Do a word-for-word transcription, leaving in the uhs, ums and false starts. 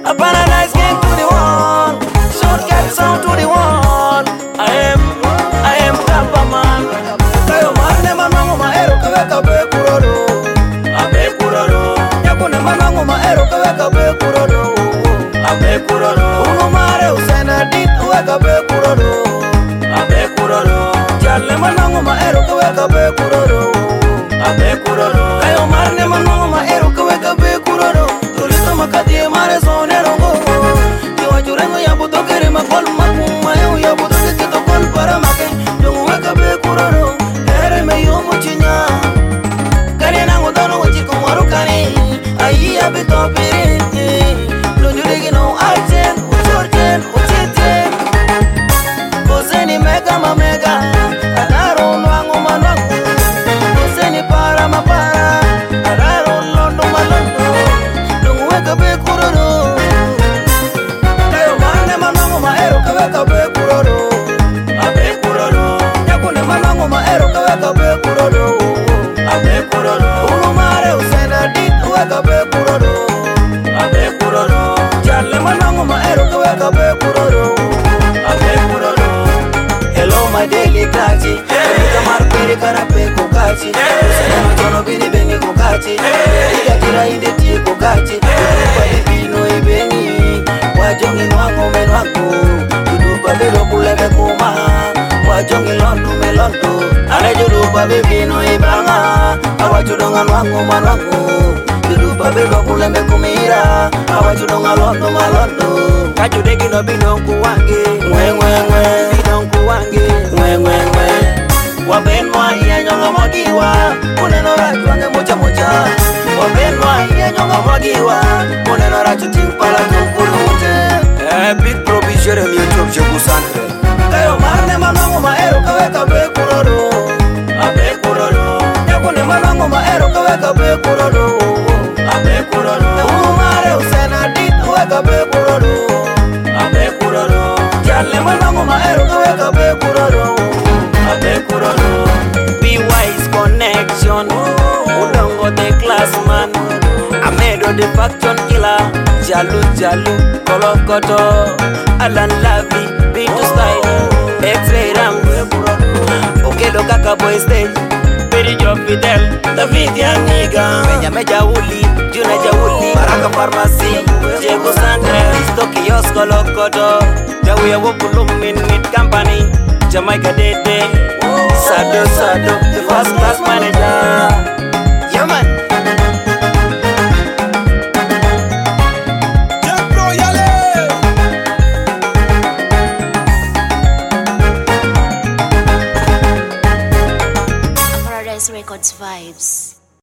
A paradise gang to the wall, shortcut sound to the wall. I am, I am Kapaman. Kayo marne manango maero kaweka be kurodo. Abe kurodo. Yakune manango maero kaweka be kurodo. Abe kurodo. Uno mare usena dit uweka be kurodo. Abe kurodo. Jalle manango maero kaweka be kurodo. Abe kurodo. Kayo marne manango maero kaweka be kurodo. Tulito makati mare sonero go. Jiwa jurengo ya buto kere makol makuma yo ya buto kito kol para make. Dungu weka be kurodo. Ere me yo muchinya. Kare nango dono wachi kumaru kare. Ayi ya bito pere. Lunjurigi no achen, uchorchen, ucheten. Koseni mega ma mega. Adaro nwango manwango. Koseni para ma para. Adaro londo ma londo. Dungu weka be kurodo. Kayo mane manwango maero kaweka be kurodo. Abe kurodo. Yakune manwango maero kaweka be kurodo. Abe kurodo. Uno mare usena dit weka be kurodo. Abe kurodo. Jalle manwango maero kaweka be kurodo. Abe kurodo. Hello my daily kachi. Ika marpere karape kukachi. Usena machono bini bengi kukachi. Ika tira inde tie kukachi. Udupa bibino ibeni. Wajongi nwango menwango. Udupa bilo kulebe kuma. Wajongi londu melondo. Ale judupa bibino ibanga. Awachudonga nwango manwango. Judupa bilo kulebe kumira. Awachudonga londo malondo. Kachudegi no binonku wange. Mwe mwe mwe. Binonku wange. Mwe mwe mwe. Wabenwa iya nyonga mwagiwa. Uneno rachu wange mocha mocha. Wabenwa iya nyonga mwagiwa. Uneno rachu timpala tukulute. Eh, Big Pro Bijere mi YouTube Jebu Santre. Kayo marne manango maero kaweka be kurodo. Abe kurodo. Yakune manango maero kaweka be kurodo. Abe kurodo. Umare usena dit weka be kurodo. Abe kurodo. Jalle manango maero kaweka be kurodo. Abe kurodo. Be wise connection. Udongo the class man. Amedo the faction killer. Jalu jalu kolokoto. Alan Lavi Bintu style. X-ray ram. Okelo kaka boy stage. Peri job Fidel. David ya niga. Meja meja uli. Juna jauli. Baraka pharmacy. Jego Santre. Listo kiosko lokoto. Jawi ya wopulum in mid company. Jamaica Dede. Sado Sado. The first class manager. Yeah man. Records vibes.